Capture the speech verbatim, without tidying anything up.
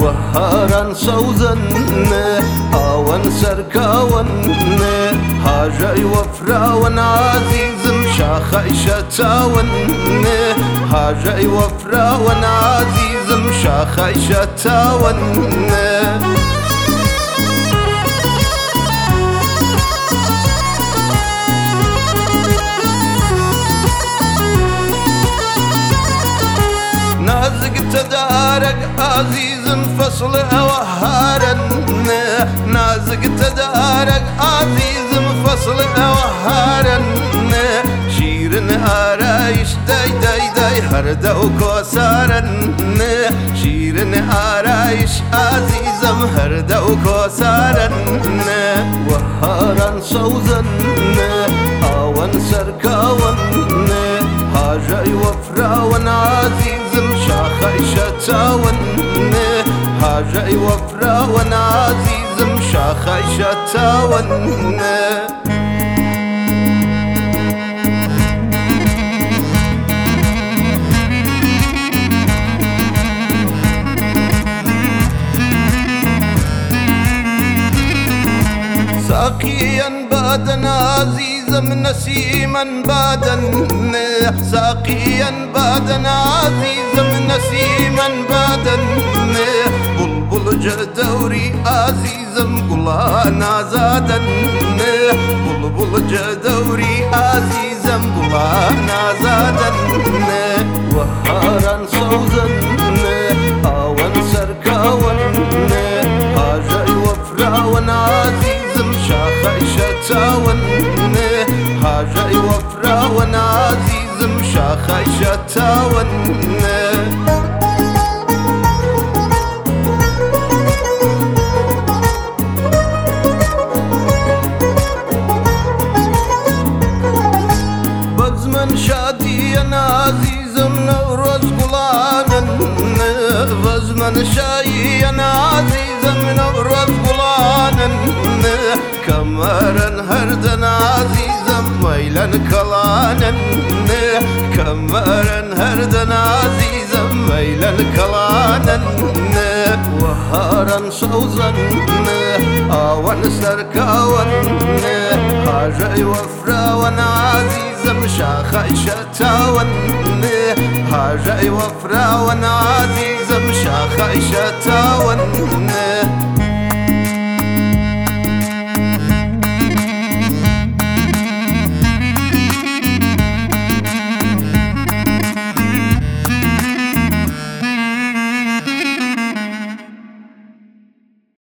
وهاران سوزن آوان سركاون هاجي وفراون عزيزم شاخي شتاون هاجي وفراون عزيزم شاخي شتاون نازق تدارك عزيز فصل وهارا نازق تدارك عزيز فصل وهارا شيرن آرايش داي داي داي هردا وكوسارا شيرن آرايش عزيزم هردا وكوسارا وهارا صوزا آوان سركاون هاجي وفراون عزيزم شاخي شتاون هاجي وفراون عزيزم شاخي شتاون ساقيا بادا عزيزم نسيما بادا ساقيا بادا عزيزم نسيما بادا بلبل جدوري عزيزم قلانا زادا بلبل جدوري عزيزم قلانا زادا وهارا صوزا آوان سركاون هاجي وفراون عزيزم شاخي شتاون هاجي وفراون عزيزم شاخي شتاون بزمن شادي انا عزيزم نوروز قلانا بزمن شاي انا عزيزم نوروز قلانا كمارا هردن عزيزم ميلا كلانا كمارا هردن عزيزم ميلا كلانا وهارا صوزا آوان سركاون هاجي وفراون عزيزم شاخي شتاون هاجي وفراون عزيزم شاخي شتاون